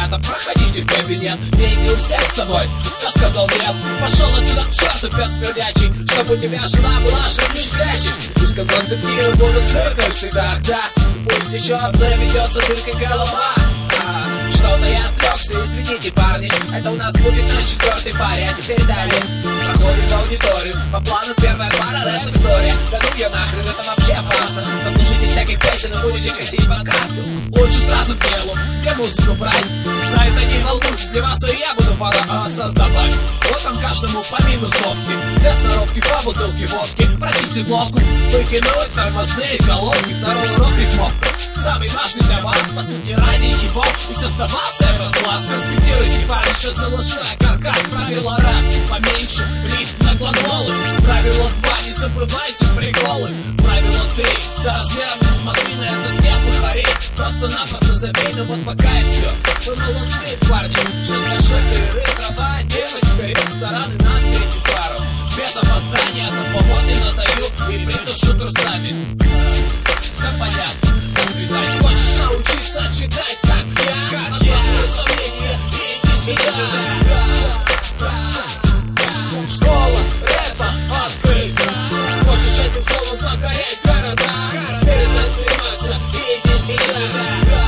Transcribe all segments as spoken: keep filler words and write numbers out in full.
ребята, проходите в кабинет. Деньги у всех с собой, кто сказал нет? Пошел отсюда к черту, пес пердячий, чтобы у тебя жена была жирней клячей. Пусть как концептиры будут циркой всегда, да. Пусть еще обзаведется дыркой голова. а, Что-то я отвлекся, извините, парни. Это у нас будет наш четвертый паре. А теперь далее проходим в аудиторию. По плану первая пара, рэп-история. Да ну я нахрен, это вообще опасно. Послушайте всяких песен и будете косить подкасты. Лучше сразу к делу, где музыку брать. За это не волнуйтесь, для вас и я буду пара а, создавать. Вот там каждому по минусовке. Для сноровки по бутылке водки. Прочистить лодку, выкинуть тормозные колонки. Второй урок рифмовка, самый важный для вас. По сути ради него и создавался этот класс. Респектируйте, парни, что залучая каркас. Правило раз, поменьше, ритм на глаголы. Правило два, не забывайте приколы. Правило три, за размером не смотри на этот темп хорей. Просто-напросто забей, ну вот пока и все. Вы молодцы, парни, сейчас большой перерыв. Трава, девочка, рестораны на третью пару. Без опоздания, на поводе надаю и придушу трусами. Все понятно, до свидания. Хочешь научиться читать, как я? Отбросывай сомнения и иди сюда. Школа рэпа открыта. Хочешь этим словом покорять города? Перестань стрематься и иди сюда.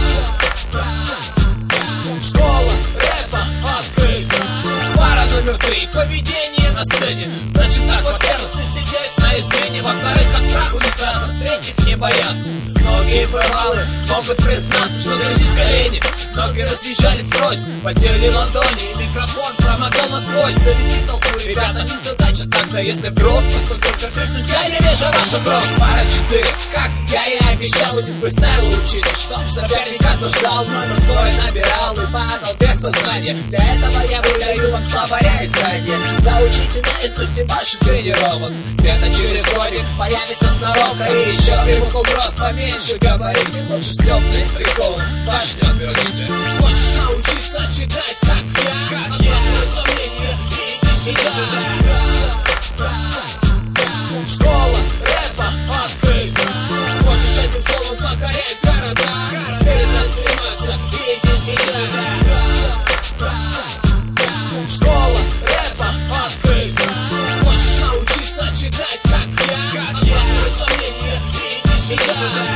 Школа рэпа открыта. Пара номер три. Поведение на сцене. Значит так, во-первых, не сидеть на измене. Во-вторых, от страху не сраться. В-третьих, не бояться. Многие бывалые могут признаться, что дрались с колени. Многие разъезжались врозь, потели ладони. И микрофон промотал насквозь. Завести толпу, ребята, не задача так-то. Если вдруг, просто только крикнуть: я не вижу вашу кровь. Пара четыре, как я и обещал, будет фристайлу учиться, чтоб соперника осуждал, номер скоро набирал и падал без сознания. Для этого я выдаю вам словаря издания. Заучите наизусть и больше тренировок. Где-то через годик появится сноровка. И еще прямых угроз поменьше. Говорите лучше с темным приколом. Башню отверните. Хочешь научиться читать, как я? Отбрасывай сомнения и иди сюда. Школа рэпа открыта. Хочешь этим словом покорять города? Перестань стрематься и иди сюда. Школа рэпа открыта. Хочешь научиться читать, как я? Отбрасывай сомнения и иди сюда.